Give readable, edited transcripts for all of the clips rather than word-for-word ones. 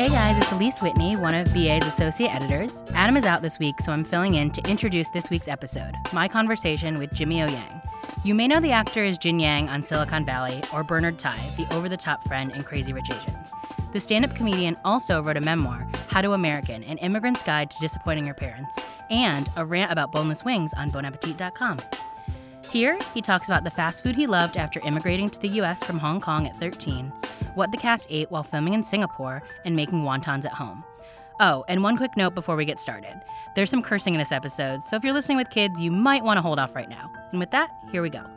Hey guys, it's Elise Whitney, one of BA's associate editors. Adam is out this week, so I'm filling in to introduce this week's episode, my conversation with Jimmy O. Yang. You may know the actor as Jin Yang on Silicon Valley, or Bernard Tai, the over-the-top friend in Crazy Rich Asians. The stand-up comedian also wrote a memoir, How to American, An Immigrant's Guide to Disappointing Your Parents, and a rant about boneless wings on bonappetit.com. Here, he talks about the fast food he loved after immigrating to the U.S. from Hong Kong at 13, what the cast ate while filming in Singapore, and making wontons at home. Oh, and one quick note before we get started. There's some cursing in this episode, so if you're listening with kids, you might want to hold off right now. And with that, here we go.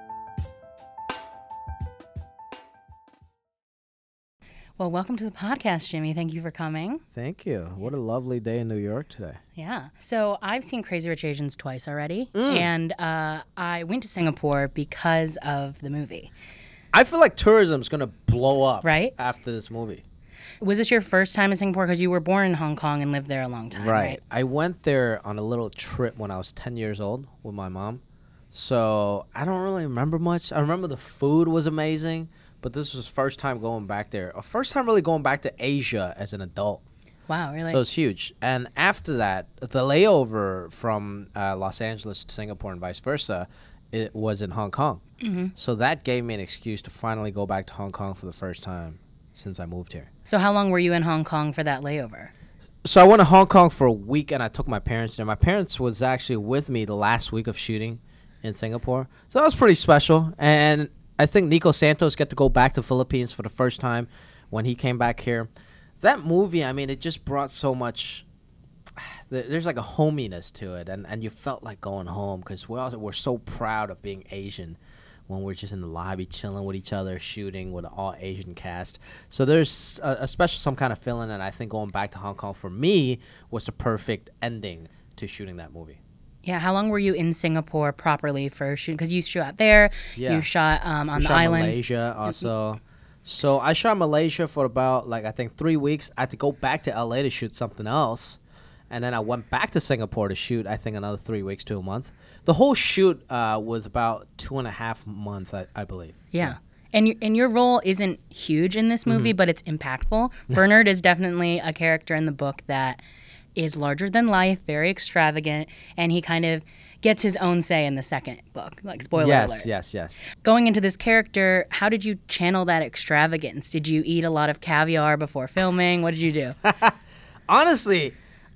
Well, welcome to the podcast, Jimmy. Thank you for coming. Thank you. What a lovely day in New York today. Yeah. So I've seen Crazy Rich Asians twice already, and I went to Singapore because of the movie. I feel like tourism's going to blow up Right? after this movie. Was this your first time in Singapore? Because you were born in Hong Kong and lived there a long time, right? I went there on a little trip when I was 10 years old with my mom. So I don't really remember much. I remember the food was amazing, but this was first time going back there. First time really going back to Asia as an adult. Wow, really? So it's huge. And after that, the layover from Los Angeles to Singapore and vice versa, it was in Hong Kong. Mm-hmm. So that gave me an excuse to finally go back to Hong Kong for the first time since I moved here. So how long were you in Hong Kong for that layover? So I went to Hong Kong for a week, and I took my parents there. My parents was actually with me the last week of shooting in Singapore. So that was pretty special. And I think Nico Santos got to go back to Philippines for the first time when he came back here. That movie, I mean, it just brought so much. There's like a hominess to it, and you felt like going home because we're so proud of being Asian when we're just in the lobby chilling with each other, shooting with an all Asian cast. So there's a special some kind of feeling, and I think going back to Hong Kong for me was the perfect ending to shooting that movie. Yeah, how long were you in Singapore properly for shooting? Because you shot there, you shot on the island. Malaysia also. So I shot Malaysia for about, I think 3 weeks. I had to go back to LA to shoot something else. And then I went back to Singapore to shoot, I think, another 3 weeks to a month. The whole shoot was about 2.5 months, I believe. Yeah. And your role isn't huge in this movie, but it's impactful. Bernard is definitely a character in the book that is larger than life, very extravagant, and he kind of gets his own say in the second book, like spoiler alert. Yes. Going into this character, how did you channel that extravagance? Did you eat a lot of caviar before filming? What did you do? Honestly,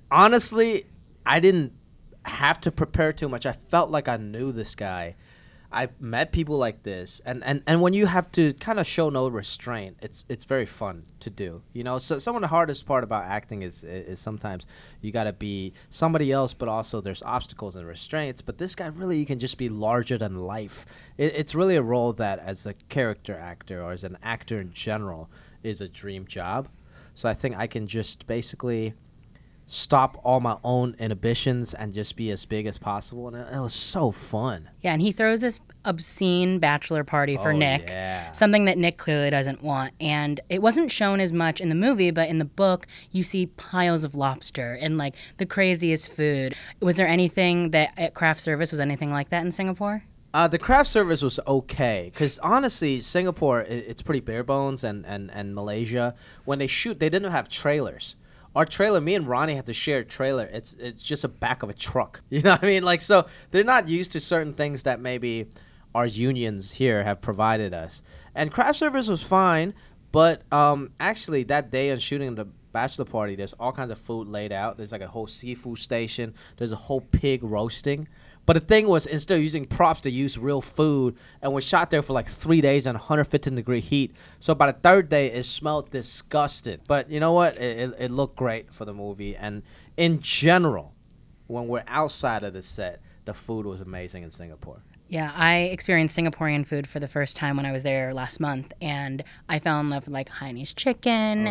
I didn't have to prepare too much. I felt like I knew this guy. I've met people like this, and when you have to kind of show no restraint, it's very fun to do. You know, so some of the hardest part about acting is sometimes you got to be somebody else, but also there's obstacles and restraints. But this guy really, you can just be larger than life. It's really a role that, as a character actor or as an actor in general, is a dream job. So I think I can just basically stop all my own inhibitions and just be as big as possible, and it was so fun. Yeah, and he throws this obscene bachelor party for Nick, something that Nick clearly doesn't want, and it wasn't shown as much in the movie, but in the book you see piles of lobster and like the craziest food. Was there anything that at craft service was anything like that in Singapore? The craft service was okay, because honestly, Singapore, it's pretty bare bones, and Malaysia, when they shoot, they didn't have trailers. Our trailer, me and Ronnie had to share a trailer. It's just a back of a truck. You know what I mean? So they're not used to certain things that maybe our unions here have provided us. And craft service was fine, but actually that day on shooting the bachelor party, there's all kinds of food laid out. There's like a whole seafood station. There's a whole pig roasting. But the thing was, instead of using props, they used real food, and we shot there for like 3 days in 115-degree heat. So by the third day, it smelled disgusting. But you know what? It looked great for the movie. And in general, when we're outside of the set, the food was amazing in Singapore. Yeah, I experienced Singaporean food for the first time when I was there last month, and I fell in love with like Hainanese chicken,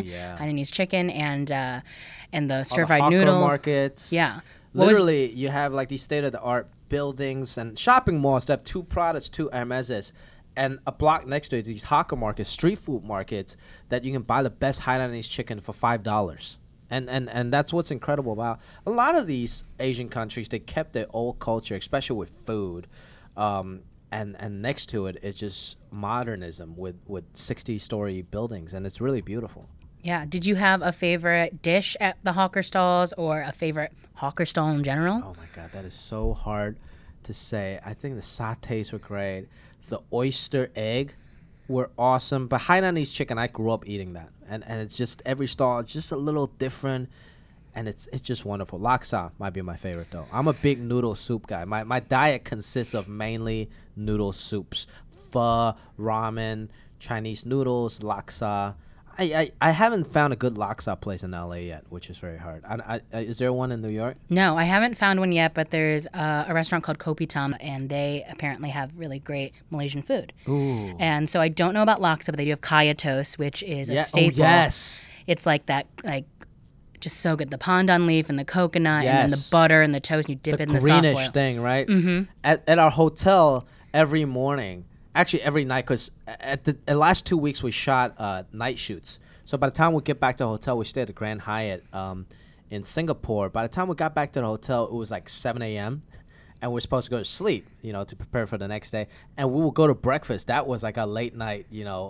and the stir-fried noodles. Markets. Yeah. Literally, you have like these state-of-the-art buildings and shopping malls that have two Hermeses, and a block next to it, these hawker markets, street food markets, that you can buy the best Hainanese chicken for $5. And that's what's incredible about a lot of these Asian countries. They kept their old culture, especially with food. And next to it, it's just modernism with 60-story buildings, and it's really beautiful. Yeah. Did you have a favorite dish at the hawker stalls or a favorite hawker stall in general? Oh my God, that is so hard to say. I think the satays were great. The oyster egg were awesome. But Hainanese chicken, I grew up eating that. And it's just every stall, it's just a little different. And it's just wonderful. Laksa might be my favorite, though. I'm a big noodle soup guy. My diet consists of mainly noodle soups. Pho, ramen, Chinese noodles, laksa. I haven't found a good laksa place in LA yet, which is very hard. Is there one in New York? No, I haven't found one yet, but there's a restaurant called Kopitam, and they apparently have really great Malaysian food. Ooh. And so I don't know about laksa, but they do have kaya toast, which is a Oh, staple. yes. It's like that, like just so good. The pandan leaf and the coconut, and then the Yes. butter and the toast, and you dip it in the soft greenish oil. thing, right? Mm-hmm. At our hotel every morning, actually every night, because at the last 2 weeks we shot night shoots. So by the time we get back to the hotel, we stayed at the Grand Hyatt in Singapore. By the time we got back to the hotel, it was like 7 a.m. and we were supposed to go to sleep, to prepare for the next day. And we would go to breakfast. That was like a late night,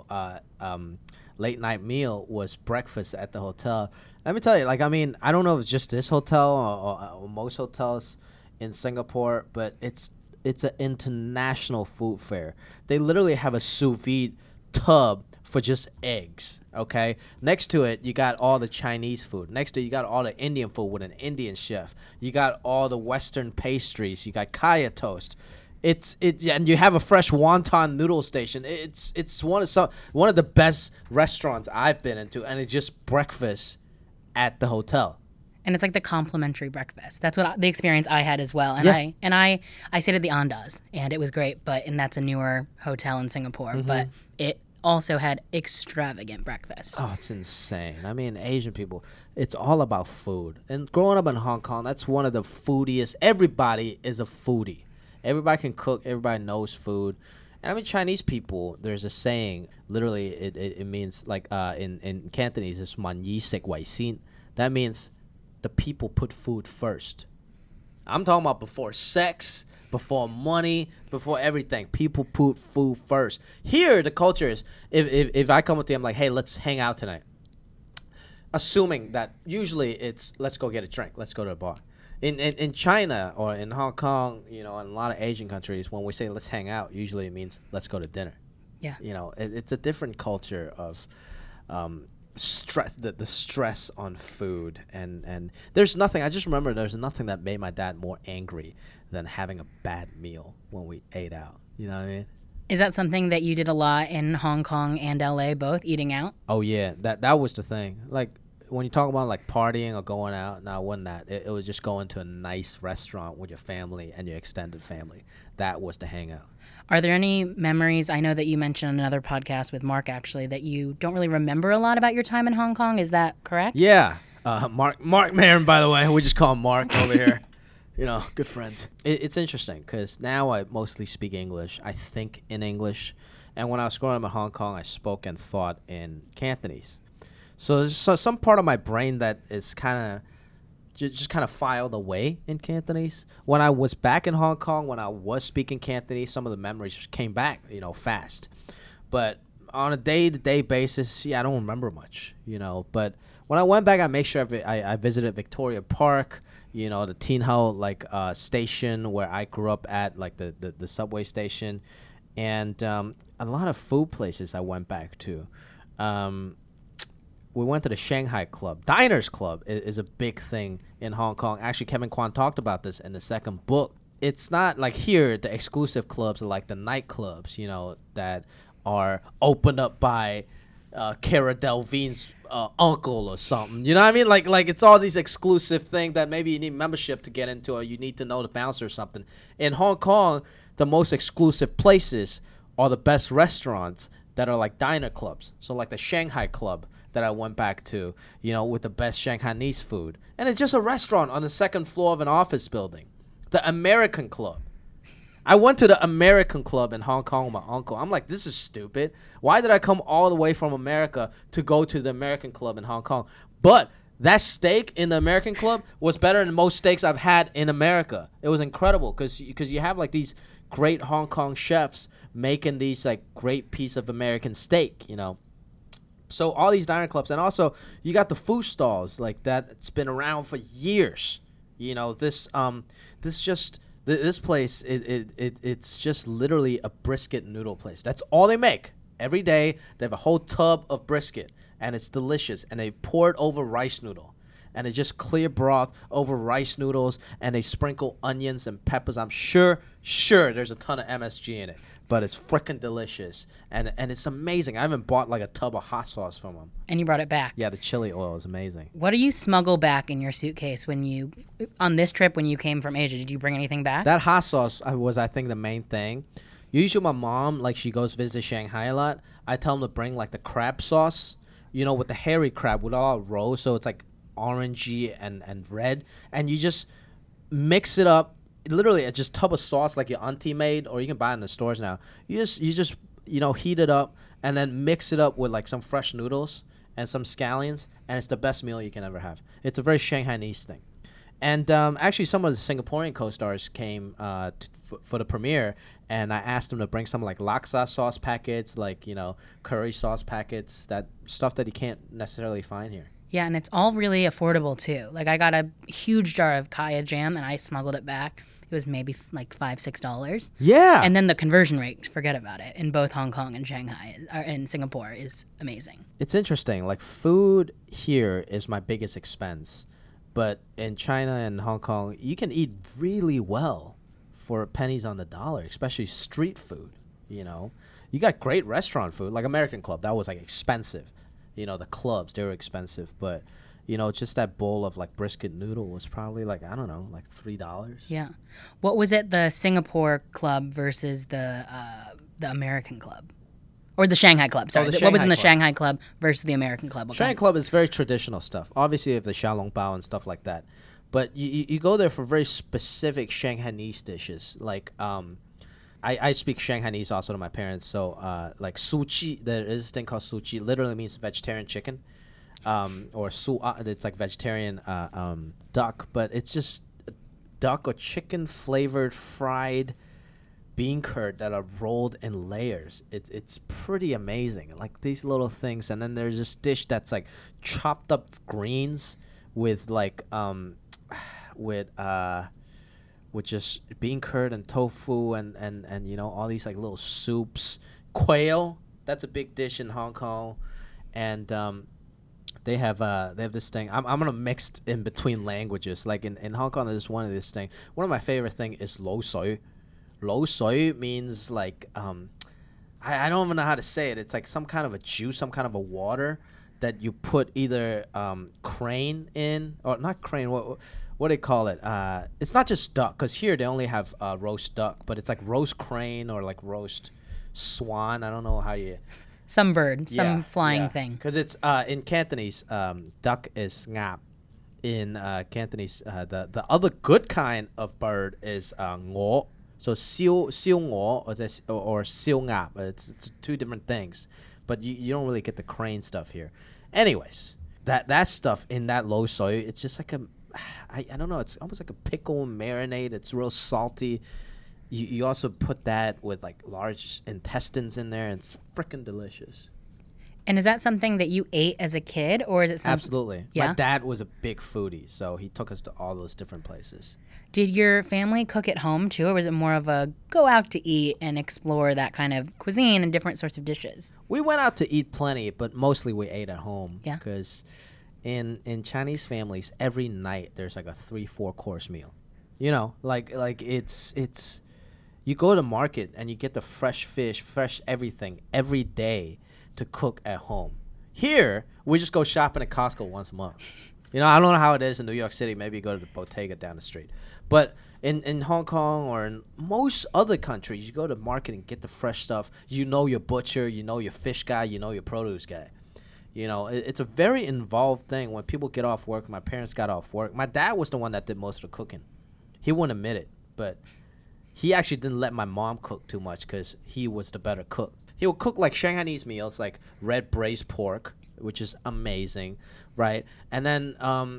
late night meal was breakfast at the hotel. Let me tell you, I don't know if it's just this hotel or most hotels in Singapore, but it's an international food fair. They literally have a sous vide tub for just eggs, okay? Next to it, you got all the Chinese food. Next to it, you got all the Indian food with an Indian chef. You got all the Western pastries. You got kaya toast. And you have a fresh wonton noodle station. It's one of the best restaurants I've been into, and it's just breakfast at the hotel. And it's like the complimentary breakfast. That's what the experience I had as well. And Yeah. I stayed at the Andaz, and it was great. And that's a newer hotel in Singapore. Mm-hmm. But it also had extravagant breakfast. Oh, it's insane. I mean, Asian people, it's all about food. And growing up in Hong Kong, that's one of the foodiest. Everybody is a foodie. Everybody can cook. Everybody knows food. And I mean, Chinese people, there's a saying, literally, it means, like, in Cantonese, it's man yi sik wai xin. That means the people put food first. I'm talking about before sex, before money, before everything. People put food first. Here, the culture is, if I come up to you, I'm like, hey, let's hang out tonight. Assuming that usually it's, let's go get a drink. Let's go to a bar. In China or in Hong Kong, in a lot of Asian countries, when we say let's hang out, usually it means let's go to dinner. Yeah. It's a different culture of stress, the stress on food. And there's nothing, I just remember there's nothing that made my dad more angry than having a bad meal when we ate out. You know what I mean? Is that something that you did a lot in Hong Kong and LA, both eating out? Oh, yeah. That was the thing. Like, when you talk about like partying or going out, no, it wasn't that. It was just going to a nice restaurant with your family and your extended family. That was the hangout. Are there any memories? I know that you mentioned another podcast with Mark, actually, that you don't really remember a lot about your time in Hong Kong. Is that correct? Yeah. Mark Maron, by the way. We just call him Mark over here. Good friends. It's interesting because now I mostly speak English. I think in English. And when I was growing up in Hong Kong, I spoke and thought in Cantonese. So there's some part of my brain that is kind of just kind of filed away in Cantonese. When I was back in Hong Kong, when I was speaking Cantonese, some of the memories just came back, fast. But on a day-to-day basis, I don't remember much, But when I went back, I made sure I visited Victoria Park, the Tin Ho station where I grew up at, like the subway station, and a lot of food places I went back to. We went to the Shanghai Club. Diners Club is a big thing in Hong Kong. Actually, Kevin Kwan talked about this in the second book. It's not like here, the exclusive clubs are like the nightclubs, that are opened up by Cara Delevingne's uncle or something. You know what I mean? Like it's all these exclusive things that maybe you need membership to get into or you need to know the bouncer or something. In Hong Kong, the most exclusive places are the best restaurants that are like diner clubs. So like the Shanghai Club that I went back to, with the best Shanghainese food. And it's just a restaurant on the second floor of an office building. The American Club. I went to the American Club in Hong Kong with my uncle. I'm like, this is stupid. Why did I come all the way from America to go to the American Club in Hong Kong? But that steak in the American Club was better than most steaks I've had in America. It was incredible because you have like these great Hong Kong chefs making these like great piece of American steak, So all these diner clubs, and also you got the food stalls like that. It's been around for years. You know, this place, it's just literally a brisket noodle place. That's all they make every day. They have a whole tub of brisket, and it's delicious. And they pour it over rice noodle, and it's just clear broth over rice noodles, and they sprinkle onions and peppers. I'm sure there's a ton of MSG in it, but it's freaking delicious, and it's amazing. I haven't bought like a tub of hot sauce from them. And you brought it back. Yeah, the chili oil is amazing. What do you smuggle back in your suitcase on this trip when you came from Asia? Did you bring anything back? That hot sauce was, I think, the main thing. Usually my mom, like, she goes visit Shanghai a lot. I tell them to bring like the crab sauce, you know, with the hairy crab with all roe, so it's like orangey and red, and you just mix it up. Literally, it's just tub of sauce like your auntie made, or you can buy it in the stores now. You just heat it up and then mix it up with like some fresh noodles and some scallions, and it's the best meal you can ever have. It's a very Shanghainese thing. And actually, some of the Singaporean co-stars came for the premiere, and I asked them to bring some like laksa sauce packets, like, you know, curry sauce packets, that stuff that you can't necessarily find here. Yeah, and it's all really affordable too. Like, I got a huge jar of kaya jam, and I smuggled it back. It was maybe like $5-6. Yeah. And then the conversion rate, forget about it, in both Hong Kong and Shanghai, or in Singapore, is amazing. It's interesting. Like, food here is my biggest expense. But in China and Hong Kong, you can eat really well for pennies on the dollar, especially street food, you know. You got great restaurant food, like American Club. That was, like, expensive. You know, the clubs, they were expensive. But, you know, just that bowl of, like, brisket noodle was probably, like, I don't know, like $3. Yeah. What was it, the Singapore club versus the American club? Or the Shanghai club, sorry. What was in the Shanghai club versus the American club? Shanghai club is very traditional stuff. Obviously, you have the xiaolong bao and stuff like that. But you go there for very specific Shanghainese dishes. Like, I speak Shanghainese also to my parents. So, like, suji, there is this thing called suji. Literally means vegetarian chicken. Or it's like vegetarian duck. But it's just duck or chicken flavored fried bean curd that are rolled in layers. It's pretty amazing. Like, these little things. And then there's this dish that's like chopped up greens with like with just bean curd and tofu and you know, all these like little soups. Quail, that's a big dish in Hong Kong. And they have this thing. I'm gonna mix in between languages. Like in Hong Kong, there's one of this thing. One of my favorite thing is lo sui. Lo sui means like I don't even know how to say it. It's like some kind of a juice, some kind of a water that you put either crane in, or not crane. What do they call it? It's not just duck, because here they only have roast duck, but it's like roast crane or like roast swan. I don't know how you. Some bird, some flying thing. Because it's in Cantonese, duck is ngap. In Cantonese, the other good kind of bird is ngo. So siu ngo or siu ngap. It's two different things, but you don't really get the crane stuff here. Anyways, that stuff in that lo sui, it's just like I don't know. It's almost like a pickle marinade. It's real salty. You also put that with like large intestines in there, and it's freaking delicious. And is that something that you ate as a kid, or is it something? Absolutely. Yeah? My dad was a big foodie, so he took us to all those different places. Did your family cook at home too, or was it more of a go out to eat and explore that kind of cuisine and different sorts of dishes? We went out to eat plenty, but mostly we ate at home. Yeah. Because in Chinese families, every night there's like a 3-4 course meal. You know, like it's you go to market and you get the fresh fish, fresh everything every day to cook at home. Here, we just go shopping at Costco once a month. You know, I don't know how it is in New York City. Maybe you go to the Bottega down the street. But in Hong Kong or in most other countries, you go to market and get the fresh stuff. You know your butcher, you know your fish guy, you know your produce guy. You know, it's a very involved thing. When people get off work, my parents got off work. My dad was the one that did most of the cooking. He wouldn't admit it, but he actually didn't let my mom cook too much because he was the better cook. He would cook like Shanghainese meals, like red braised pork, which is amazing, right? And then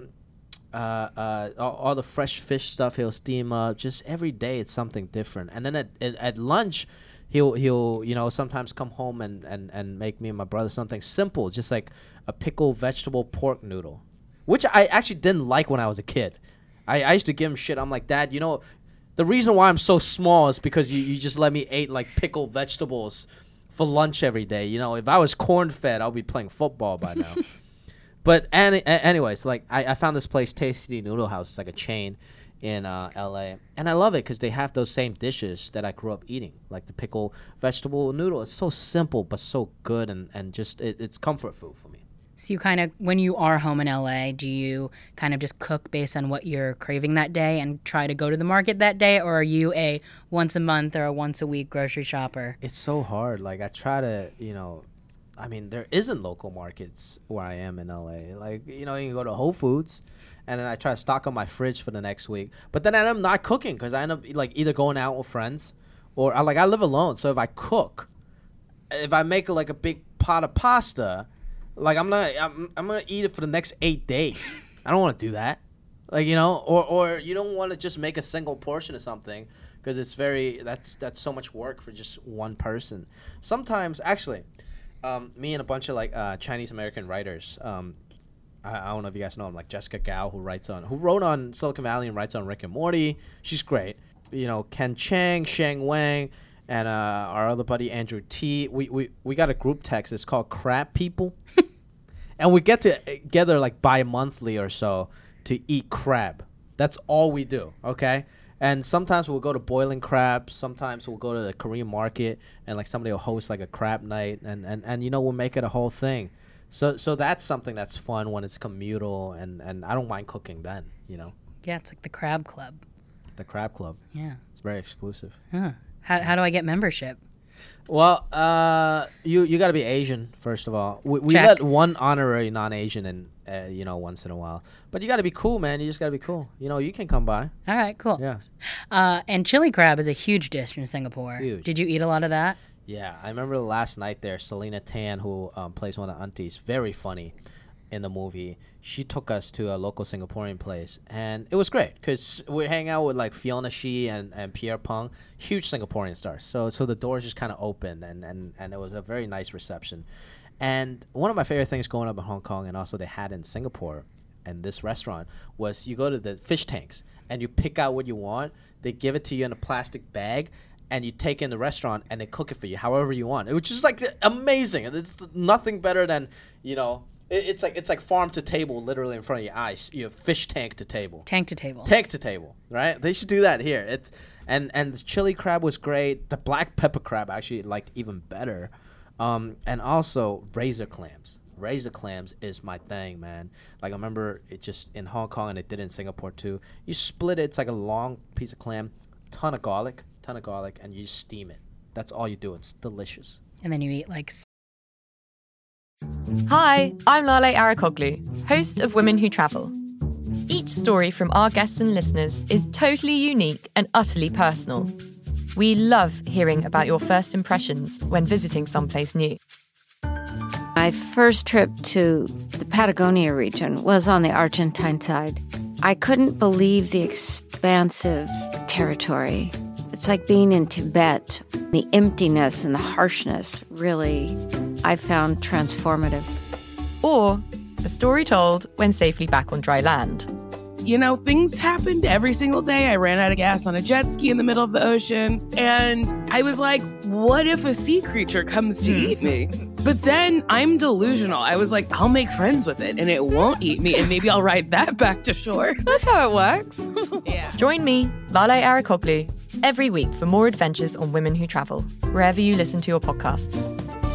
all the fresh fish stuff he'll steam up. Just every day it's something different. And then at lunch, he'll sometimes come home and make me and my brother something simple, just like a pickled vegetable pork noodle, which I actually didn't like when I was a kid. I used to give him shit. I'm like, Dad, the reason why I'm so small is because you just let me eat like pickled vegetables for lunch every day. If I was corn-fed, I'll be playing football by now. But anyways, like I found this place, Tasty Noodle House. It's like a chain in LA, and I love it because they have those same dishes that I grew up eating, like the pickle vegetable noodle. It's so simple but so good, and just it's comfort food for me. So you kind of, when you are home in LA, do you kind of just cook based on what you're craving that day and try to go to the market that day, or are you a once a month or a once a week grocery shopper? It's so hard. Like I try to, there isn't local markets where I am in LA. Like, you can go to Whole Foods, and then I try to stock up my fridge for the next week. But then I end up not cooking because I end up like either going out with friends, or I live alone. So if I cook, if I make like a big pot of pasta, like I'm gonna eat it for the next 8 days. I don't want to do that. Like, or you don't want to just make a single portion of something because it's that's so much work for just one person. Sometimes, actually, me and a bunch of like Chinese American writers, I don't know if you guys know him, like Jessica Gao, who wrote on Silicon Valley and writes on Rick and Morty. She's great. Ken Chang, Shang Wang, and our other buddy Andrew T. We got a group text. It's called Crab People, and we get together like bi-monthly or so to eat crab. That's all we do. Okay. And sometimes we'll go to Boiling Crab. Sometimes we'll go to the Korean market, and like somebody will host like a crab night, and we'll make it a whole thing. So that's something that's fun when it's communal, and I don't mind cooking then. Yeah, it's like the Crab Club. The Crab Club. Yeah. It's very exclusive. Huh. How do I get membership? Well, you got to be Asian first of all. We Check. let one honorary non-Asian in, once in a while. But you got to be cool, man. You just got to be cool. You can come by. All right, cool. Yeah. And chili crab is a huge dish in Singapore. Huge. Did you eat a lot of that? Yeah, I remember the last night there, Selena Tan, who plays one of the aunties, very funny in the movie. She took us to a local Singaporean place, and it was great because we hang out with like Fiona Shi and Pierre Peng, huge Singaporean stars. So the doors just kind of opened, and it was a very nice reception. And one of my favorite things growing up in Hong Kong, and also they had in Singapore, and this restaurant, was you go to the fish tanks and you pick out what you want. They give it to you in a plastic bag, and you take it in the restaurant and they cook it for you however you want, which is like amazing. It's nothing better than, it's like farm to table, literally in front of your eyes. Fish tank to table. Tank to table. Tank to table, right? They should do that here. And the chili crab was great. The black pepper crab I actually liked even better. And also razor clams. Razor clams is my thing, man. Like I remember it just in Hong Kong, and it did in Singapore too. You split it. It's like a long piece of clam, ton of garlic, and you just steam it. That's all you do. It's delicious. And then you eat like... Hi, I'm Lale Arakoglu, host of Women Who Travel. Each story from our guests and listeners is totally unique and utterly personal. We love hearing about your first impressions when visiting someplace new. My first trip to the Patagonia region was on the Argentine side. I couldn't believe the expansive territory. It's like being in Tibet. The emptiness and the harshness really, I found transformative. Or a story told when safely back on dry land. Things happened every single day. I ran out of gas on a jet ski in the middle of the ocean. And I was like, what if a sea creature comes to eat me? But then I'm delusional. I was like, I'll make friends with it and it won't eat me. And maybe I'll ride that back to shore. That's how it works. Yeah. Join me, Lale Arakoglu, every week for more adventures on Women Who Travel, wherever you listen to your podcasts.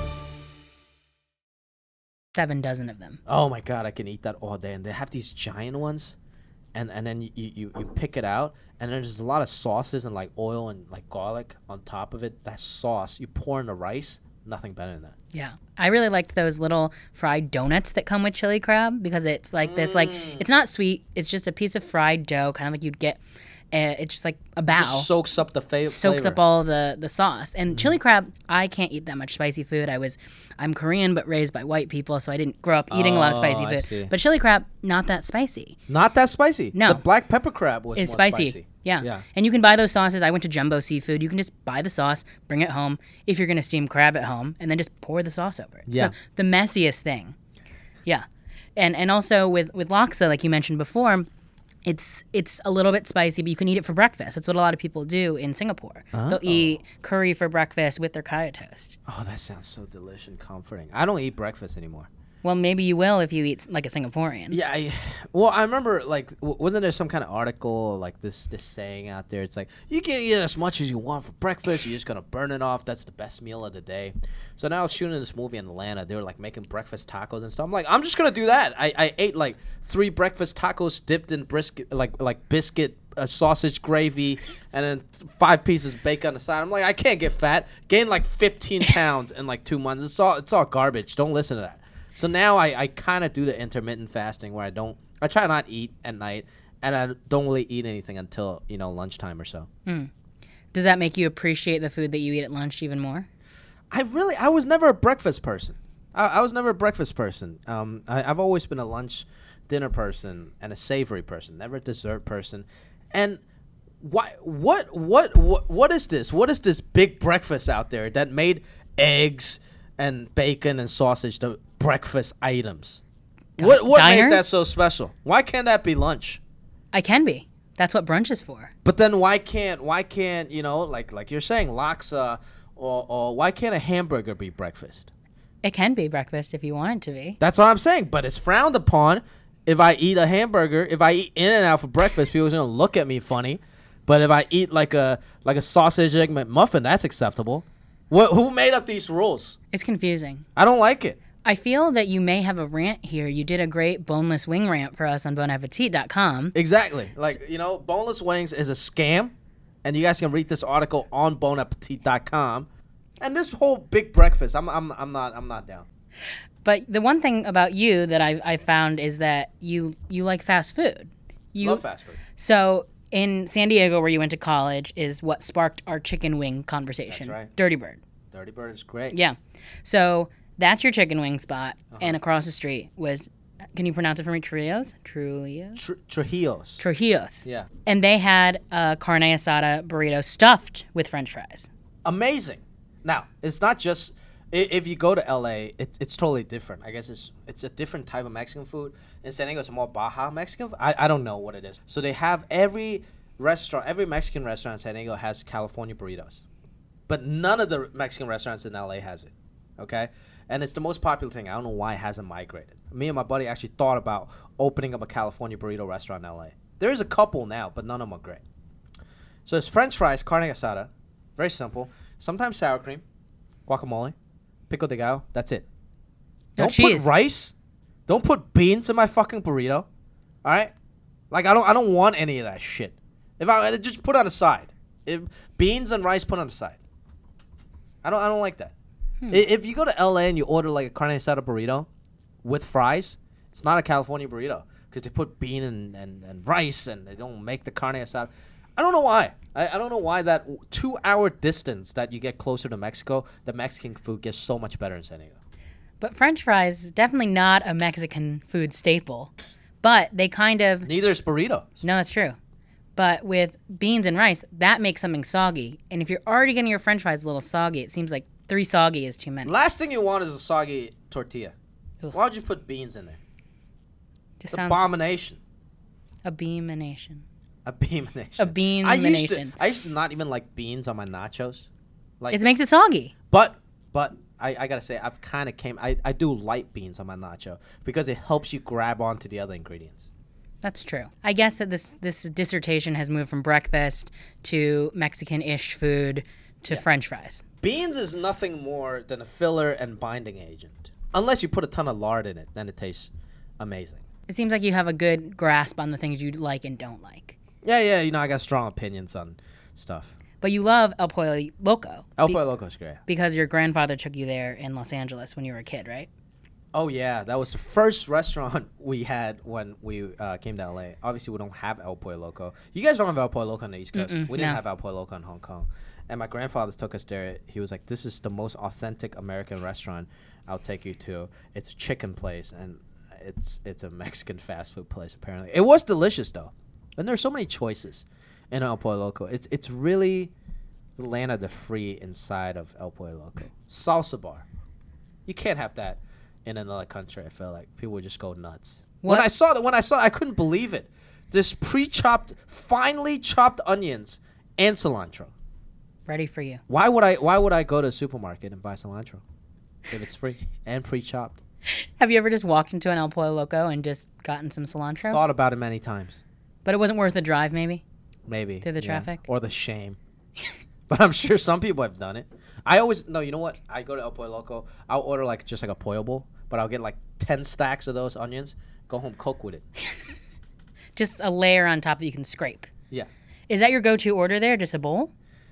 7 dozen of them. Oh my God, I can eat that all day. And they have these giant ones. And then you pick it out, and then there's a lot of sauces and like oil and like garlic on top of it. That sauce you pour in the rice, nothing better than that. Yeah. I really liked those little fried donuts that come with chili crab because it's like this, like, it's not sweet. It's just a piece of fried dough, kind of like you'd get. It's just like a bao. Just soaks up the flavor. Soaks up all the sauce. And chili crab, I can't eat that much spicy food. I'm Korean but raised by white people, so I didn't grow up eating a lot of spicy I food. see. But chili crab, not that spicy. Not that spicy. No. The black pepper crab was It's more spicy. Yeah. Yeah. And you can buy those sauces. I went to Jumbo Seafood. You can just buy the sauce, bring it home if you're going to steam crab at home, and then just pour the sauce over it. It's Yeah. the messiest thing. Yeah. And also with laksa, like you mentioned before, it's a little bit spicy, but you can eat it for breakfast. That's what a lot of people do in Singapore. They'll eat curry for breakfast with their kaya toast. Oh, that sounds so delicious and comforting. I don't eat breakfast anymore. Well, maybe you will if you eat like a Singaporean. Yeah, I remember, like, wasn't there some kind of article, like this saying out there? It's like, you can eat as much as you want for breakfast. You're just going to burn it off. That's the best meal of the day. So now I was shooting this movie in Atlanta. They were, like, making breakfast tacos and stuff. I'm like, I'm just going to do that. I ate, like, 3 breakfast tacos dipped in brisket, like biscuit, sausage gravy, and then 5 pieces of bacon on the side. I'm like, I can't get fat. Gained, like, 15 pounds in, like, 2 months. It's all garbage. Don't listen to that. So now I kind of do the intermittent fasting where I try not eat at night, and I don't really eat anything until, lunchtime or so. Does that make you appreciate the food that you eat at lunch even more? I was never a breakfast person. I was never a breakfast person. I've always been a lunch, dinner person and a savory person, never a dessert person. And what is this? What is this big breakfast out there that made eggs and bacon and sausage the breakfast items? What made that diners? so special? Why can't that be lunch? I can be. That's what brunch is for. But then why can't like you're saying laksa or why can't a hamburger be breakfast? It can be breakfast if you want it to be. That's what I'm saying. But it's frowned upon if I eat a hamburger. If I eat In-N-Out for breakfast, people's gonna look at me funny. But if I eat like a sausage egg McMuffin, that's acceptable. Who made up these rules? It's confusing. I don't like it. I feel that you may have a rant here. You did a great boneless wing rant for us on bonappetit.com. Exactly. Like, boneless wings is a scam, and you guys can read this article on bonappetit.com. And this whole big breakfast, I'm not down. But the one thing about you that I found is that you like fast food. You Love fast food. So in San Diego, where you went to college, is what sparked our chicken wing conversation. That's right. Dirty Bird. Dirty Bird is great. Yeah. So that's your chicken wing spot, and across the street was, can you pronounce it for me? Trujillo's? Trujillo's. Trujillo's. Yeah. And they had a carne asada burrito stuffed with French fries. Amazing. Now, it's not just if you go to LA, it's totally different. I guess it's a different type of Mexican food. In San Diego, it's more Baja Mexican. I don't know what it is. So they have every Mexican restaurant in San Diego has California burritos, but none of the Mexican restaurants in LA has it. Okay, and it's the most popular thing. I don't know why it hasn't migrated. Me and my buddy actually thought about opening up a California burrito restaurant in LA. There is a couple now, but none of them are great. So it's French fries, carne asada, very simple. Sometimes sour cream, guacamole, pico de gallo. That's it. No Don't cheese. put rice. Don't put beans in my fucking burrito. All right? Like I don't want any of that shit. If I just put it on the side. Beans and rice put on the side. I don't like that. If you go to LA and you order like a carne asada burrito with fries, it's not a California burrito because they put bean and rice and they don't make the carne asada. I don't know why. I don't know why that 2-hour distance that you get closer to Mexico, the Mexican food gets so much better in San Diego. But French fries, definitely not a Mexican food staple. But they kind of... Neither is burritos. No, that's true. But with beans and rice, that makes something soggy. And if you're already getting your French fries a little soggy, it seems like 3 soggy is too many. Last thing you want is a soggy tortilla. Ugh. Why would you put beans in there? Just It's sounds... abomination. Abomination. Abomination. A bean-mination. I used to not even like beans on my nachos. Like, It makes it soggy. But I gotta say I've kind of I do light beans on my nacho because it helps you grab onto the other ingredients. That's true. I guess that this dissertation has moved from breakfast to Mexican-ish food to French fries. Beans is nothing more than a filler and binding agent. Unless you put a ton of lard in it, then it tastes amazing. It seems like you have a good grasp on the things you like and don't like. Yeah, I got strong opinions on stuff. But you love El Pollo Loco. El Pollo Loco is great. Because your grandfather took you there in Los Angeles when you were a kid, right? Oh, yeah. That was the first restaurant we had when we came to LA. Obviously, we don't have El Pollo Loco. You guys don't have El Pollo Loco on the East Coast. We didn't no. have El Pollo Loco in Hong Kong. And my grandfather took us there. He was like, this is the most authentic American restaurant I'll take you to. It's a chicken place, and it's a Mexican fast food place, apparently. It was delicious, though. And there's so many choices. in El Pollo Loco. It's really the land of the free inside of El Pollo Loco. Salsa bar. You can't have that in another country. I feel like people would just go nuts. What? When I saw that, I couldn't believe it. This pre-chopped, finely chopped onions and cilantro. Ready for you. Why would I go to a supermarket and buy cilantro if it's free and pre-chopped? Have you ever just walked into an El Pollo Loco and just gotten some cilantro? Thought about it many times. But it wasn't worth the drive, maybe? Maybe. Through the traffic? Or the shame. But I'm sure some people have done it. You know what? I go to El Pollo Loco. I'll order just like a pollo bowl, but I'll get 10 stacks of those onions, go home, cook with it. Just a layer on top that you can scrape. Yeah. Is that your go-to order there, just a bowl?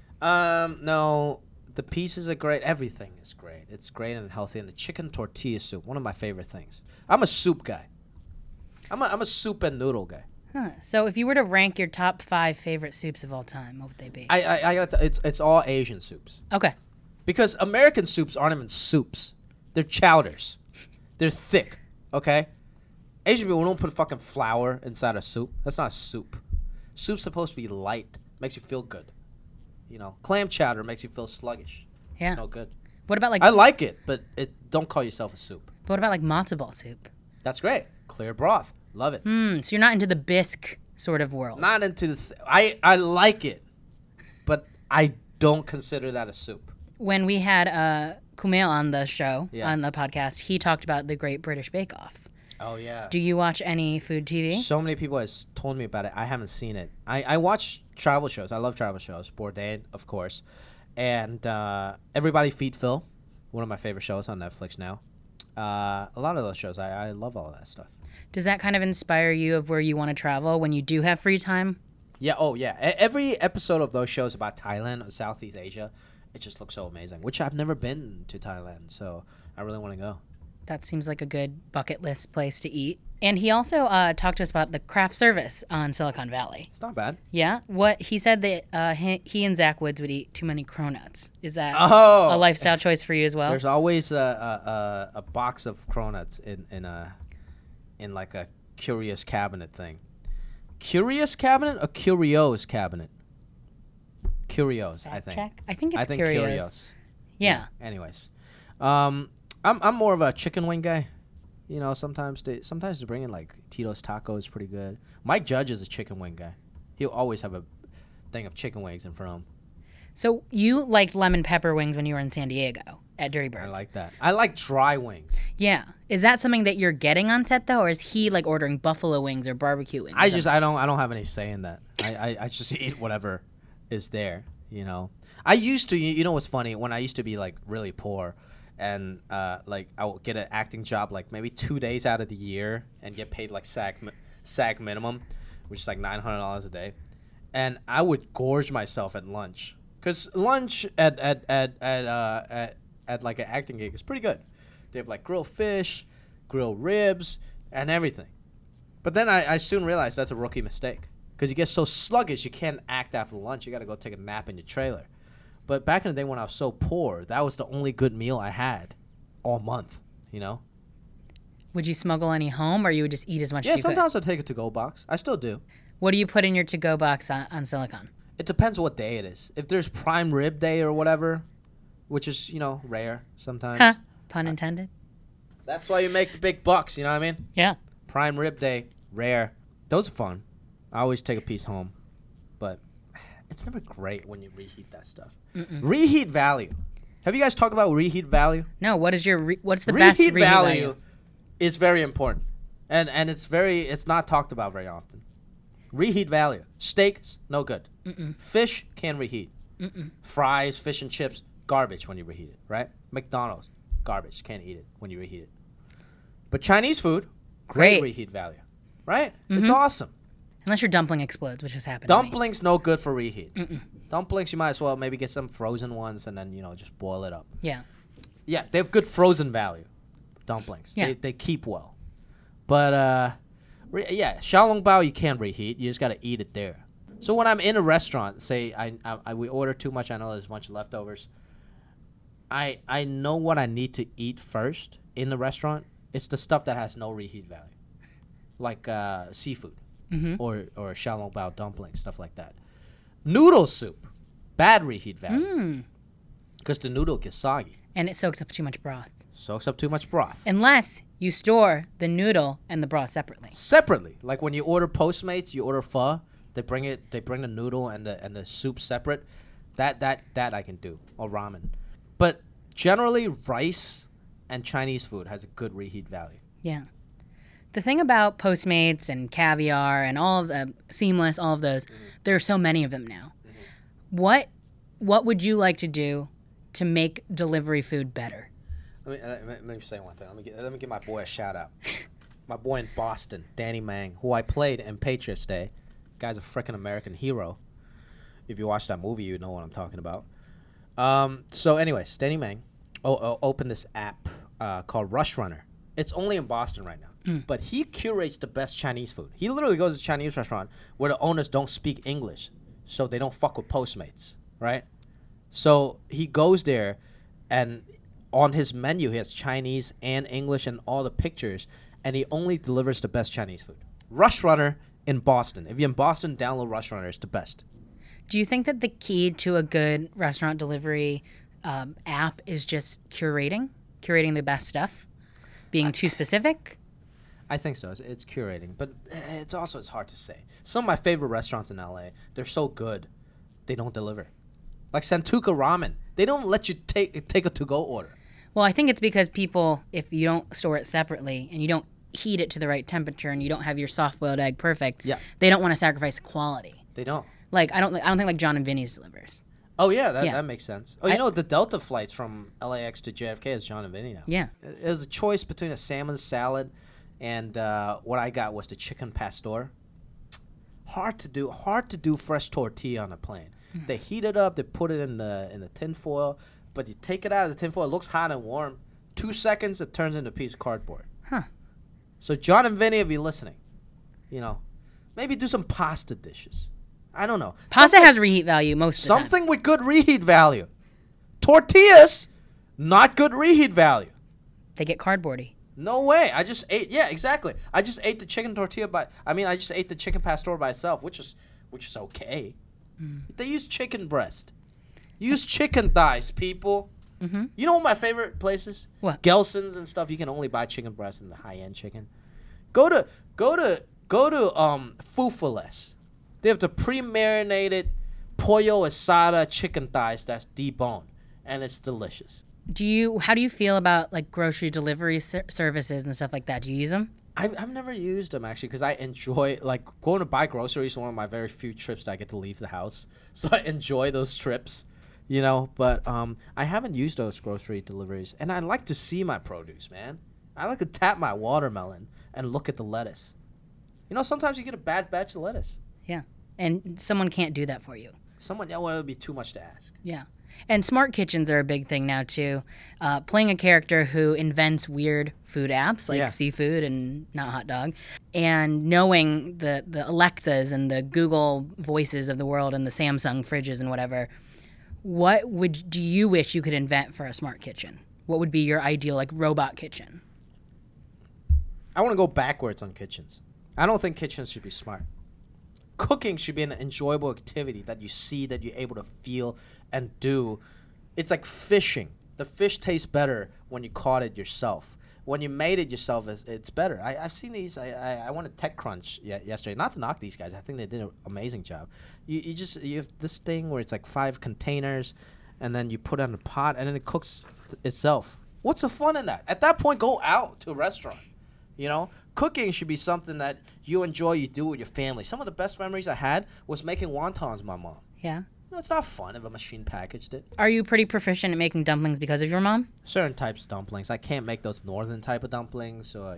No. The pieces are great. Everything is great. It's great and healthy. And the chicken tortilla soup, one of my favorite things. I'm a soup guy. I'm a soup and noodle guy. Huh. So if you were to rank your top 5 favorite soups of all time, what would they be? I gotta it's all Asian soups. Okay. Because American soups aren't even soups. They're chowders. They're thick, okay? Asian people don't put fucking flour inside a soup. That's not a soup. Soup's supposed to be light. Makes you feel good. Clam chowder makes you feel sluggish. Yeah. It's no good. What about I like it, but don't call yourself a soup. What about matzo ball soup? That's great. Clear broth. Love it. So you're not into the bisque sort of world. Not into the I like it, but I don't consider that a soup. When we had Kumail on the show, Yeah. on the podcast, he talked about the Great British Bake Off. Oh, yeah. Do you watch any food TV? So many people has told me about it. I haven't seen it. I watch travel shows. I love travel shows. Bourdain, of course. And Everybody Feed Phil, one of my favorite shows on Netflix now. A lot of those shows. I love all of that stuff. Does that kind of inspire you of where you want to travel when you do have free time? Yeah. Oh, yeah. Every episode of those shows about Thailand or Southeast Asia, it just looks so amazing, which I've never been to Thailand. So I really want to go. That seems like a good bucket list place to eat. And he also talked to us about the craft service on Silicon Valley. It's not bad. Yeah? What he said that he and Zach Woods would eat too many cronuts. Is that Oh. a lifestyle choice for you as well? There's always a box of cronuts in like a curious cabinet thing. Curious cabinet or Curios cabinet? Curios, I think. Check. I think it's Curios. Yeah. Anyways, I'm more of a chicken wing guy. Sometimes they bring in Tito's Tacos, pretty good. Mike Judge is a chicken wing guy. He'll always have a thing of chicken wings in front of him. So you liked lemon pepper wings when you were in San Diego at Dirty Birds. I like that. I like dry wings. Yeah. Is that something that you're getting on set though, or is he ordering buffalo wings or barbecue wings? I don't have any say in that. I just eat whatever is there. I used to. What's funny? When I used to be really poor, and I would get an acting job maybe 2 days out of the year and get paid SAG minimum, which is $900 a day, and I would gorge myself at lunch because lunch at an acting gig is pretty good. They have grilled fish, grilled ribs, and everything. But then I soon realized that's a rookie mistake because you get so sluggish you can't act after lunch. You got to go take a nap in your trailer. But back in the day when I was so poor, that was the only good meal I had all month, Would you smuggle any home, or you would just eat as much as Yeah, you sometimes I'll take a to-go box. I still do. What do you put in your to-go box on Silicon? It depends what day it is. If there's prime rib day or whatever, which is, rare sometimes. Huh? Pun intended? That's why you make the big bucks, you know what I mean? Yeah. Prime rib day, rare. Those are fun. I always take a piece home. But it's never great when you reheat that stuff. Reheat value. Have you guys talked about reheat value? No, what's the best reheat value? Is very important. And it's not talked about very often. Reheat value. Steaks, no good. Fish, can reheat. Fries, fish and chips, garbage when you reheat it, right? McDonald's, garbage, can't eat it when you reheat it. But Chinese food, great reheat value, right? It's awesome. Unless your dumpling explodes, which has happened to me. Dumplings, no good for reheat. Dumplings, you might as well maybe get some frozen ones and then, just boil it up. Yeah. Yeah, they have good frozen value, dumplings. Yeah. They keep well. But, xiaolongbao you can't reheat. You just got to eat it there. So when I'm in a restaurant, say we order too much, I know there's a bunch of leftovers. I know what I need to eat first in the restaurant. It's the stuff that has no reheat value, like seafood or xiaolongbao dumplings, stuff like that. Noodle soup, bad reheat value. Because the noodle gets soggy. And it soaks up too much broth. Soaks up too much broth. Unless you store the noodle and the broth separately. Separately. Like when you order Postmates, you order pho, they bring the noodle and the soup separate. That I can do. Or ramen. But generally rice and Chinese food has a good reheat value. Yeah. The thing about Postmates and Caviar and all of the Seamless, all of those, there are so many of them now. What would you like to do to make delivery food better? Let me say one thing. Let me give my boy a shout out. My boy in Boston, Danny Mang, who I played in Patriots Day. Guy's a freaking American hero. If you watch that movie, you know what I'm talking about. So anyways, Danny Mang opened this app called Rush Runner. It's only in Boston right now. But he curates the best Chinese food. He literally goes to a Chinese restaurant where the owners don't speak English, so they don't fuck with Postmates, right? So he goes there, and on his menu, he has Chinese and English and all the pictures, and he only delivers the best Chinese food. Rush Runner in Boston. If you're in Boston, download Rush Runner. It's the best. Do you think that the key to a good restaurant delivery app is just curating the best stuff? Being too specific? I think so. It's curating. But it's hard to say. Some of my favorite restaurants in LA, they're so good, they don't deliver. Like Santuka Ramen. They don't let you take a to-go order. Well, I think it's because people, if you don't store it separately and you don't heat it to the right temperature and you don't have your soft-boiled egg perfect, they don't want to sacrifice quality. They don't. Like I don't think like John and Vinny's delivers. Oh yeah, that makes sense. Oh, you know the Delta flights from LAX to JFK is John and Vinny now. Yeah. It was a choice between a salmon salad and what I got was the chicken pastor. Hard to do fresh tortilla on a plane. They heat it up, they put it in the tin foil, but you take it out of the tin foil, it looks hot and warm. 2 seconds, it turns into a piece of cardboard. Huh. So John and Vinny, if you're listening, maybe do some pasta dishes. I don't know. Pasta has reheat value most of the time. Something with good reheat value. Tortillas, not good reheat value. They get cardboardy. No way. I just ate. Yeah, exactly. I just ate the chicken tortilla I just ate the chicken pastor by itself, which is okay. They use chicken breast. Use chicken thighs, people. Mm-hmm. You know what my favorite places? What? Gelson's and stuff. You can only buy chicken breast and the high-end chicken. Go to Fufules. They have the pre-marinated pollo asada chicken thighs that's deboned, and it's delicious. How do you feel about like grocery delivery services and stuff like that? Do you use them? I've never used them actually because I enjoy like going to buy groceries. Is one of my very few trips that I get to leave the house, so I enjoy those trips, But I haven't used those grocery deliveries, and I like to see my produce, man. I like to tap my watermelon and look at the lettuce. Sometimes you get a bad batch of lettuce. Yeah, and someone can't do that for you. It would be too much to ask. Yeah. And smart kitchens are a big thing now, too. Playing a character who invents weird food apps like seafood and not hot dog, and knowing the Alexas and the Google voices of the world and the Samsung fridges and whatever, do you wish you could invent for a smart kitchen? What would be your ideal, like, robot kitchen? I want to go backwards on kitchens. I don't think kitchens should be smart. Cooking should be an enjoyable activity that you see, that you're able to feel and do. It's like fishing. The fish tastes better when you caught it yourself. When you made it yourself, it's better. I've seen these. I went to TechCrunch yesterday. Not to knock these guys. I think they did an amazing job. You have this thing where it's like 5 containers, and then you put it in a pot, and then it cooks itself. What's the fun in that? At that point, go out to a restaurant. Cooking should be something that you enjoy, you do with your family. Some of the best memories I had was making wontons with my mom. Yeah. It's not fun if a machine packaged it. Are you pretty proficient at making dumplings because of your mom? Certain types of dumplings. I can't make those northern type of dumplings, or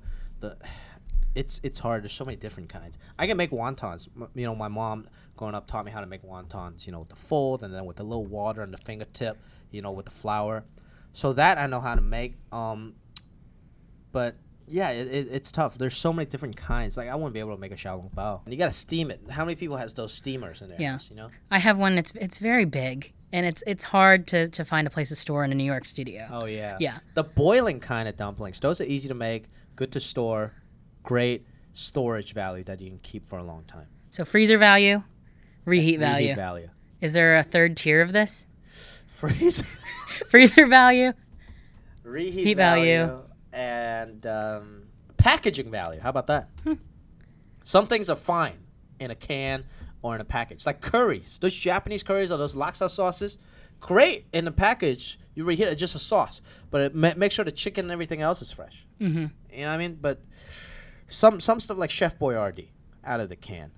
it's hard. There's so many different kinds. I can make wontons. My mom growing up taught me how to make wontons. With the fold and then with the little water on the fingertip. With the flour. So that I know how to make. But yeah, it's tough. There's so many different kinds. Like I wouldn't be able to make a xiaolong bao. And you gotta steam it. How many people has those steamers in their house? I have one. It's very big, and it's hard to find a place to store in a New York studio. Oh yeah. Yeah. The boiling kind of dumplings. Those are easy to make, good to store, great storage value that you can keep for a long time. So freezer value, Reheat value. Reheat value. Is there a third tier of this? Freeze. Freezer value. Reheat Heat value. And packaging value. How about that? Some things are fine in a can or in a package. Like curries. Those Japanese curries or those laksa sauces. Great in the package. You reheat it, just a sauce. But make sure the chicken and everything else is fresh. Mm-hmm. You know what I mean? But some stuff like Chef Boyardee out of the can.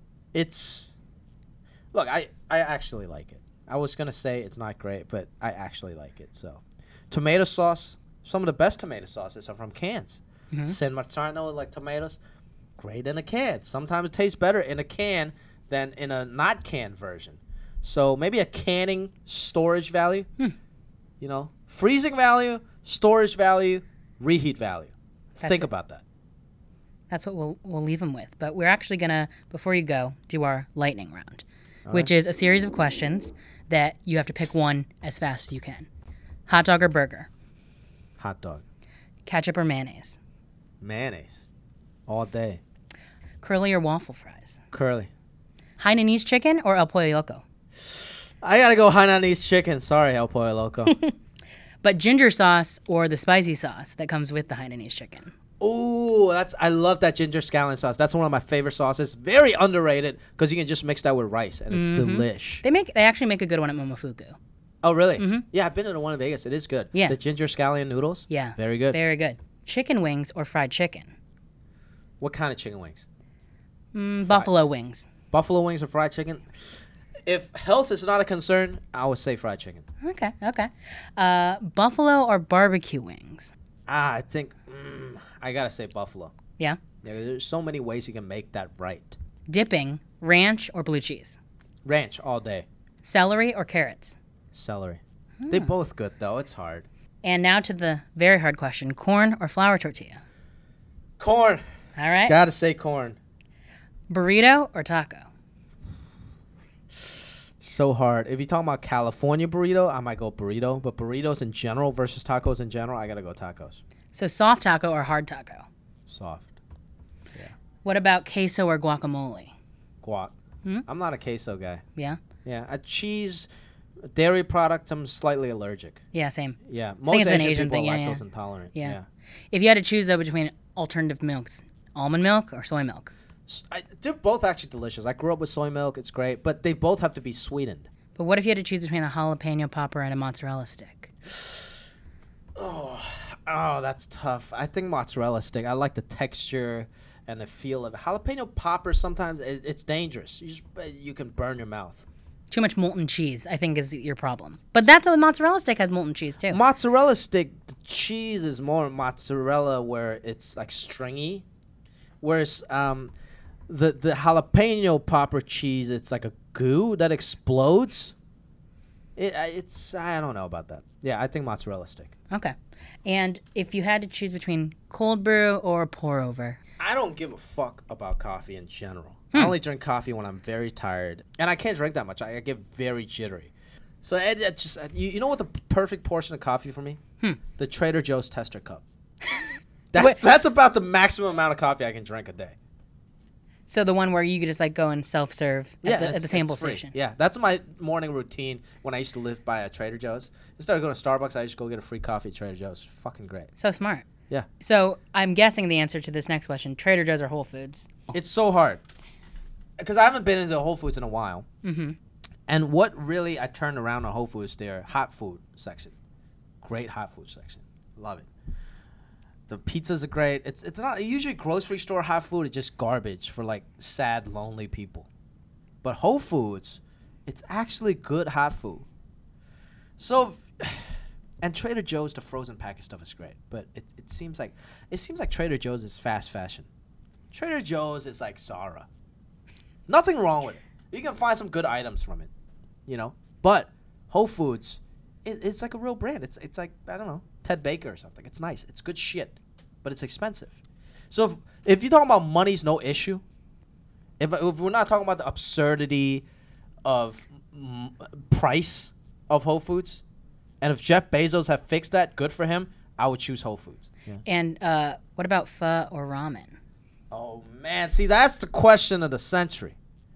Look, I actually like it. I was going to say it's not great, but I actually like it. So, tomato sauce. Some of the best tomato sauces are from cans. San Marzano, like tomatoes, great in a can. Sometimes it tastes better in a can than in a not canned version. So maybe a canning storage value. You know, freezing value, storage value, reheat value. Think about that. That's what we'll leave them with. But we're actually gonna, before you go, do our lightning round, which is a series of questions that you have to pick one as fast as you can. Hot dog or burger? Hot dog. Ketchup or mayonnaise? Mayonnaise. All day. Curly or waffle fries? Curly. Hainanese chicken or El Pollo Loco? I gotta go Hainanese chicken. Sorry, El Pollo Loco. But ginger sauce or the spicy sauce that comes with the Hainanese chicken? Ooh, I love that ginger scallion sauce. That's one of my favorite sauces. Very underrated because you can just mix that with rice and it's delish. They actually make a good one at Momofuku. Oh, really? Yeah, I've been to the one in Vegas. It is good. Yeah. The ginger scallion noodles. Yeah. Very good. Very good. Chicken wings or fried chicken? What kind of chicken wings? Buffalo wings. Buffalo wings or fried chicken? If health is not a concern, I would say fried chicken. Okay. Buffalo or barbecue wings? I think I gotta say buffalo. Yeah. Yeah, there's so many ways you can make that right. Dipping, ranch or blue cheese? Ranch all day. Celery or carrots? Celery. They're both good though. It's hard. And now to the very hard question: corn or flour tortilla? Corn. All right. Gotta say corn. Burrito or taco? So hard. If you're talking about California burrito, I might go burrito. But burritos in general versus tacos in general, I gotta go tacos. So soft taco or hard taco? Soft. What about queso or guacamole? Guac. I'm not a queso guy. Yeah? Yeah, a cheese, dairy product, I'm slightly allergic. Yeah, same. Yeah, most it's an Asian Asian people thing, are yeah, lactose intolerant. Yeah. If you had to choose, though, between alternative milks, almond milk or soy milk? They're both actually delicious. I grew up with soy milk. It's great. But they both have to be sweetened. But what if you had to choose between a jalapeno popper and a mozzarella stick? Oh, that's tough. I think mozzarella stick. I like the texture and the feel of it. Jalapeno popper, sometimes it's dangerous. You can burn your mouth. Too much molten cheese, I think, is your problem. But that's what mozzarella stick has molten cheese, too. Mozzarella stick, the cheese is more mozzarella where it's like stringy. Whereas the jalapeno popper cheese, it's like a goo that explodes. It's I don't know about that. Yeah, I think mozzarella stick. Okay. And if you had to choose between cold brew or pour over? I don't give a fuck about coffee in general. I only drink coffee when I'm very tired. And I can't drink that much. I get very jittery. So you know what the perfect portion of coffee for me? The Trader Joe's Tester Cup. That's about the maximum amount of coffee I can drink a day. So the one where you could just like go and self-serve at the sample station. Yeah, that's my morning routine when I used to live by a Trader Joe's. Instead of going to Starbucks, I used to go get a free coffee at Trader Joe's. Fucking great. So smart. Yeah. So I'm guessing the answer to this next question, Trader Joe's or Whole Foods? It's so hard. Because I haven't been into Whole Foods in a while. Mm-hmm. And what really I turned around on Whole Foods, their hot food section. Great hot food section. Love it. The pizzas are great. It's not usually grocery store hot food is just garbage for like sad, lonely people. But Whole Foods, it's actually good hot food. So, and Trader Joe's, the frozen packaged stuff is great. But it seems like Trader Joe's is fast fashion. Trader Joe's is like Zara. Nothing wrong with it. You can find some good items from it, you know. But Whole Foods, it's like a real brand. It's like, I don't know, Ted Baker or something. It's nice. It's good shit, but it's expensive. So if you're talking about money's no issue, if we're not talking about the absurdity of price of Whole Foods, and if Jeff Bezos have fixed that, good for him, I would choose Whole Foods. Yeah. And what about pho or ramen? Oh, man. See, that's the question of the century.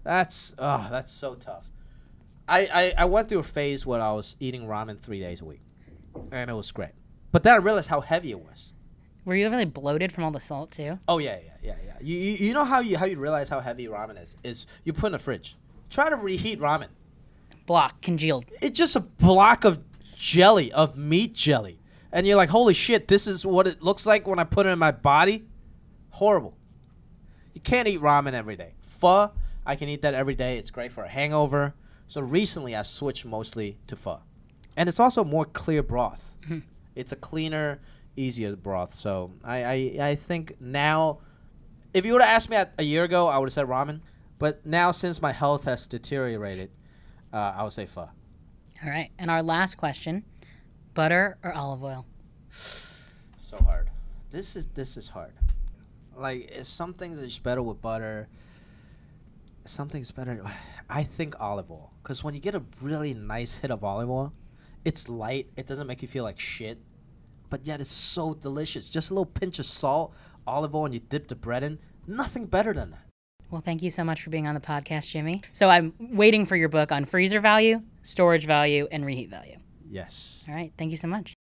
That's so tough. I went through a phase where I was eating ramen 3 days a week, and it was great. But then I realized how heavy it was. Were you really bloated from all the salt too? Oh yeah. You know how you realize how heavy ramen is you put in the fridge. Try to reheat ramen. Block, congealed. It's just a block of jelly, of meat jelly. And you're like, holy shit, this is what it looks like when I put it in my body? Horrible. You can't eat ramen every day. Pho, I can eat that every day. It's great for a hangover. So recently I've switched mostly to pho. And it's also more clear broth. Mm-hmm. It's a cleaner, easier broth. So I think now, if you would have asked me a year ago, I would have said ramen. But now, since my health has deteriorated, I would say pho. All right. And our last question, butter or olive oil? So hard. This is hard. Like, some things are just better with butter. Some things better. I think olive oil. Because when you get a really nice hit of olive oil, it's light. It doesn't make you feel like shit. But yet it's so delicious. Just a little pinch of salt, olive oil, and you dip the bread in. Nothing better than that. Well, thank you so much for being on the podcast, Jimmy. So I'm waiting for your book on freezer value, storage value, and reheat value. Yes. All right. Thank you so much.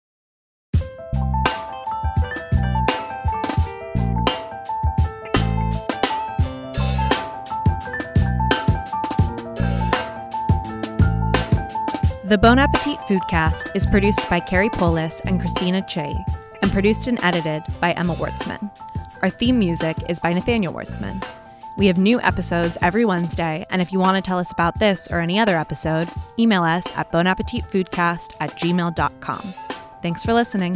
The Bon Appetit Foodcast is produced by Carrie Polis and Christina Che, and produced and edited by Emma Wartzman. Our theme music is by Nathaniel Wartzman. We have new episodes every Wednesday, and if you want to tell us about this or any other episode, email us at bonappetitfoodcast@gmail.com. Thanks for listening.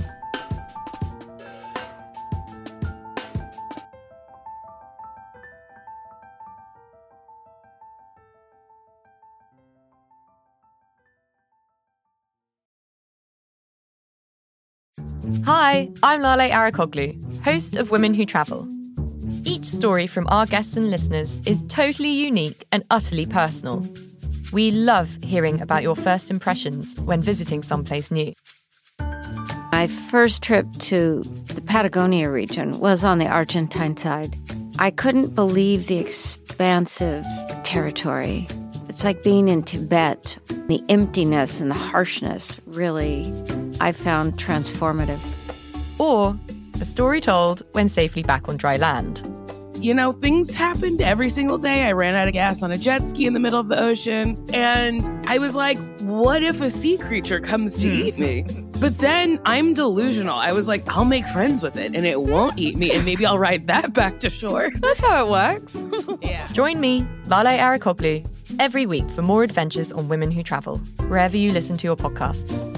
Hi, I'm Lale Arikoglu, host of Women Who Travel. Each story from our guests and listeners is totally unique and utterly personal. We love hearing about your first impressions when visiting someplace new. My first trip to the Patagonia region was on the Argentine side. I couldn't believe the expansive territory. It's like being in Tibet. The emptiness and the harshness really, I found transformative. Or a story told when safely back on dry land. You know, things happened every single day. I ran out of gas on a jet ski in the middle of the ocean. And I was like, what if a sea creature comes to eat me? But then I'm delusional. I was like, I'll make friends with it and it won't eat me. And maybe I'll ride that back to shore. That's how it works. Yeah. Join me, Lale Arikoglu, every week for more adventures on Women Who Travel, wherever you listen to your podcasts.